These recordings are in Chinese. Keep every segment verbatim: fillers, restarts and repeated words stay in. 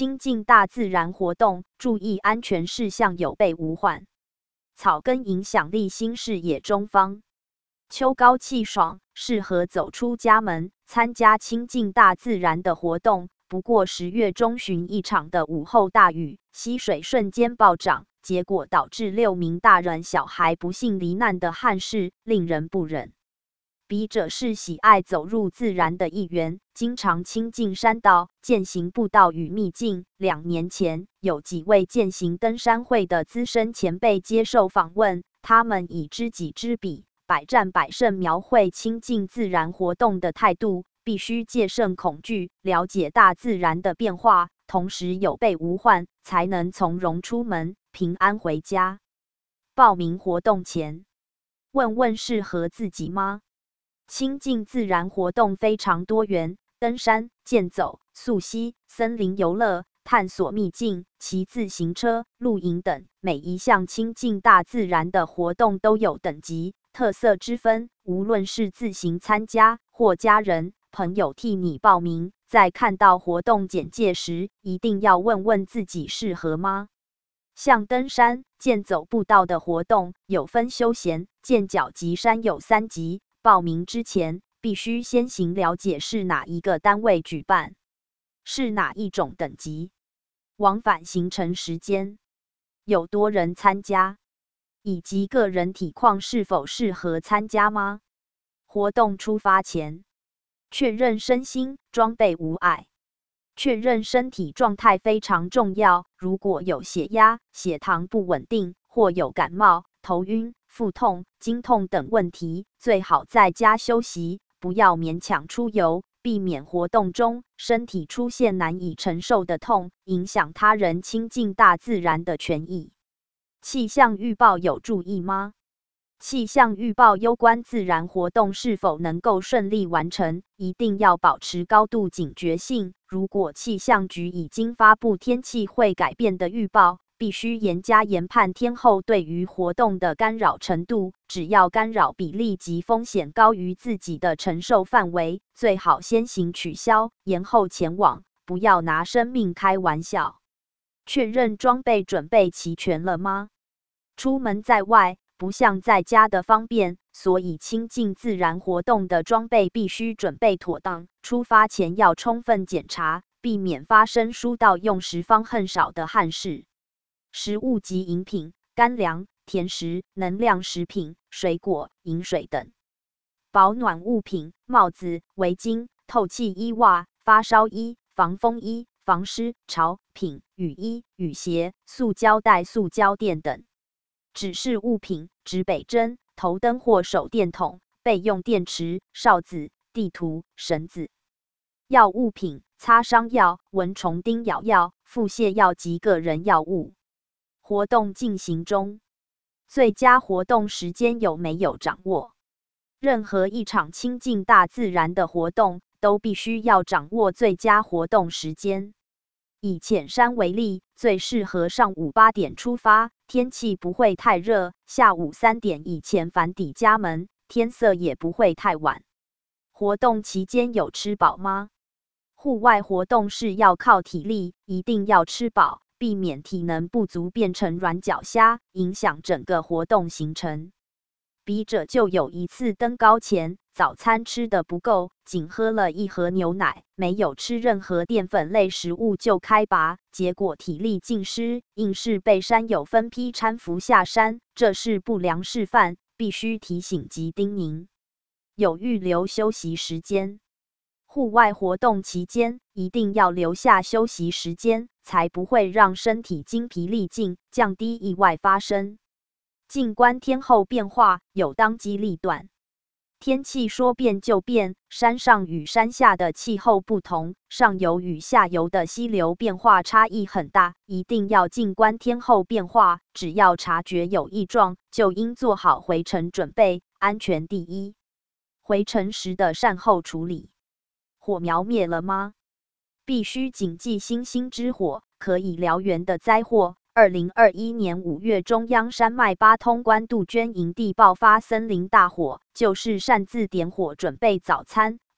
亲近大自然活动，注意安全事项有备无患。草根影响力新视野中方。秋高气爽，适合走出家门，参加亲近大自然的活动。不过十月中旬一场的午后大雨，溪水瞬间暴涨，结果导致六名大人小孩不幸罹难的憾事，令人不忍。笔者是喜爱走入自然的一员，经常亲近山道、健行步道与秘境。两年前，有几位健行登山会的资深前辈接受访问，他们以知己知彼，百战百胜描绘亲近自然活动的态度，必须戒慎恐惧，了解大自然的变化，同时有备无患，才能从容出门，平安回家。报名活动前，问问适合自己吗？亲近自然活动非常多元，登山、健走、溯溪、森林游乐、探索秘境、骑自行车、露营等，每一项亲近大自然的活动都有等级、特色之分。无论是自行参加，或家人、朋友替你报名，在看到活动简介时，一定要问问自己适合吗？像登山、健走步道的活动，有分休闲、健脚及山友三级。报名之前，必须先行了解是哪一个单位举办，是哪一种等级，往返行程时间，有多人参加，以及个人体况是否适合参加吗？活动出发前，确认身心装备无碍，确认身体状态非常重要。如果有血压、血糖不稳定，或有感冒、头晕、腹痛、经痛等问题，最好在家休息，不要勉强出游，避免活动中身体出现难以承受的痛，影响他人亲近大自然的权益。气象预报有注意吗？气象预报攸关自然活动是否能够顺利完成，一定要保持高度警觉性。如果气象局已经发布天气会改变的预报，必须严加研判天候对于活动的干扰程度，只要干扰比例及风险高于自己的承受范围，最好先行取消，延后前往，不要拿生命开玩笑。确认装备准备齐全了吗？出门在外，不像在家的方便，所以亲近自然活动的装备必须准备妥当，出发前要充分检查，避免发生书到用时方恨少的憾事。食物及饮品、干粮、甜食、能量食品、水果、饮水等。保暖物品、帽子、围巾、透气衣袜、发烧衣、防风衣、防湿潮品、雨衣、雨鞋、塑胶袋、塑胶垫等。指示物品、指北针、头灯或手电筒、备用电池、哨子、地图、绳子。药物品、擦伤药、蚊虫叮咬药、腹泻药及个人药物。活动进行中，最佳活动时间有没有掌握？任何一场亲近大自然的活动，都必须要掌握最佳活动时间。以浅山为例，最适合上午八点出发，天气不会太热，下午三点以前返抵家门，天色也不会太晚。活动期间有吃饱吗？户外活动是要靠体力，一定要吃饱，避免体能不足变成软脚虾，影响整个活动行程。笔者就有一次登高前，早餐吃得不够，仅喝了一盒牛奶，没有吃任何淀粉类食物就开拔，结果体力尽失，硬是被山友分批搀扶下山，这是不良示范，必须提醒及叮咛。有预留休息时间。户外活动期间，一定要留下休息时间，才不会让身体精疲力尽，降低意外发生。静观天候变化，有当机立断。天气说变就变，山上与山下的气候不同，上游与下游的溪流变化差异很大，一定要静观天候变化。只要察觉有异状，就应做好回程准备，安全第一。回程时的善后处理。火苗灭了吗？必须谨记星星之火可以燎原的灾祸。二零二一年五月，中央山脉八通关杜鹃营地爆发森林大火，就是擅自点火准备早餐，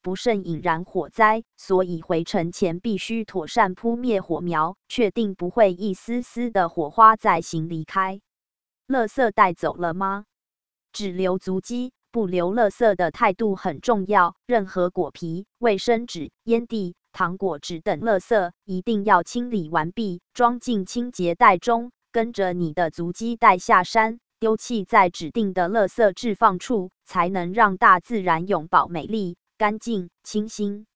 不慎引燃火灾，所以回程前必须妥善扑灭火苗，确定不会一丝丝的火花再行离开。垃圾带走了吗？只留足迹，不留垃圾的态度很重要。任何果皮、卫生纸、烟蒂、糖果纸等垃圾，一定要清理完毕，装进清洁袋中，跟着你的足迹带下山，丢弃在指定的垃圾置放处，才能让大自然永保美丽、干净、清新。